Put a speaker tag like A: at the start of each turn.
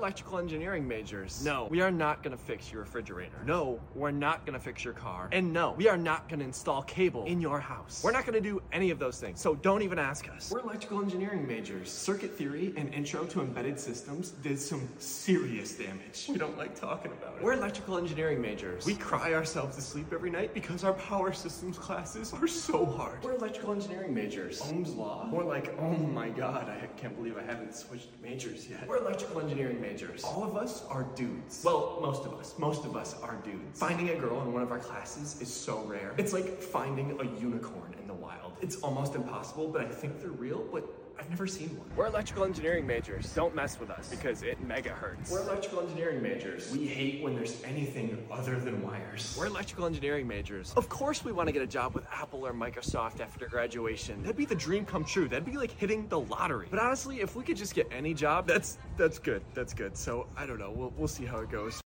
A: electrical engineering majors. No, we are not gonna fix your refrigerator. No, we're not gonna fix your car. And no, we are not gonna install cable in your house. We're not gonna do any of those things, so don't even ask us. We're electrical engineering majors. Circuit theory and intro to embedded systems did some serious damage. We don't like talking about it. We're electrical engineering majors. We cry ourselves to sleep every night because our power systems classes are so hard. We're electrical engineering majors. Ohm's law. More like, oh my god, I can't believe I haven't switched majors yet. We're electrical engineering majors. All of us are dudes. Well, most of us. Most of us are dudes. Finding a girl in one of our classes is so rare. It's like finding a unicorn in the wild. It's almost impossible, but I think they're real, but I've never seen one. We're electrical engineering majors. Don't mess with us because it mega hurts. We're electrical engineering majors. We hate when there's anything other than wires. We're electrical engineering majors. Of course we want to get a job with Apple or Microsoft after graduation. That'd be the dream come true. That'd be like hitting the lottery. But honestly, if we could just get any job, that's good. That's good. So I don't know. We'll see how it goes.